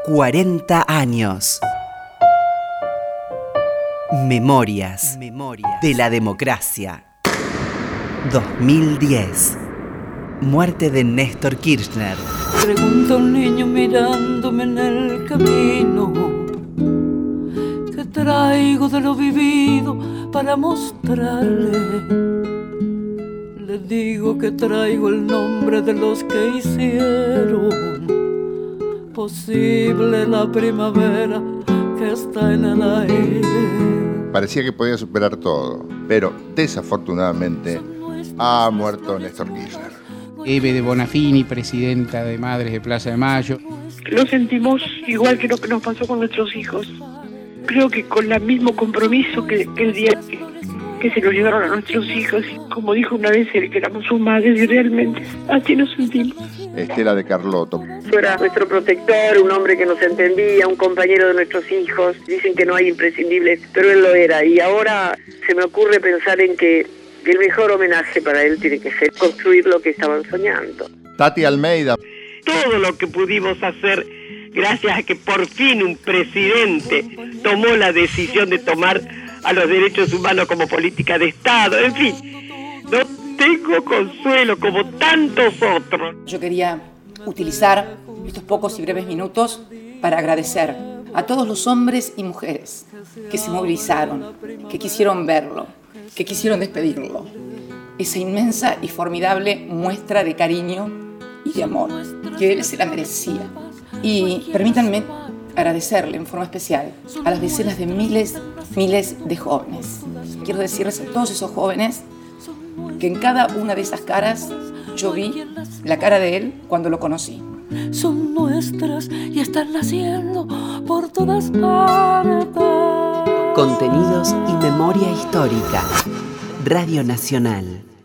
40 años. Memorias de la democracia. 2010. Muerte de Néstor Kirchner. Pregunta un niño mirándome en el camino, ¿qué traigo de lo vivido para mostrarle? Le digo que traigo el nombre de los que hicieron posible la primavera que está en el aire. Parecía que podía superar todo, pero desafortunadamente ha muerto Néstor Kirchner. Eve de Bonafini, presidenta de Madres de Plaza de Mayo. Lo sentimos igual que lo que nos pasó con nuestros hijos. Creo que con el mismo compromiso que el día que se nos llevaron a nuestros hijos. Como dijo una vez él, que éramos sus madres y realmente así nos sentimos. Estela de Carlotto. Era nuestro protector, un hombre que nos entendía, un compañero de nuestros hijos. Dicen que no hay imprescindibles, pero él lo era. Y ahora se me ocurre pensar en que el mejor homenaje para él tiene que ser construir lo que estaban soñando. Tati Almeida. Todo lo que pudimos hacer gracias a que por fin un presidente tomó la decisión de tomar a los derechos humanos como política de Estado. En fin, no tengo consuelo como tantos otros. Yo quería utilizar estos pocos y breves minutos para agradecer a todos los hombres y mujeres que se movilizaron, que quisieron verlo, que quisieron despedirlo. Esa inmensa y formidable muestra de cariño y de amor, que él se la merecía. Y permítanme agradecerle en forma especial a las decenas de miles de jóvenes. Quiero decirles a todos esos jóvenes que en cada una de esas caras yo vi la cara de él cuando lo conocí. Son nuestras y están naciendo por todas partes. Contenidos y memoria histórica. Radio Nacional.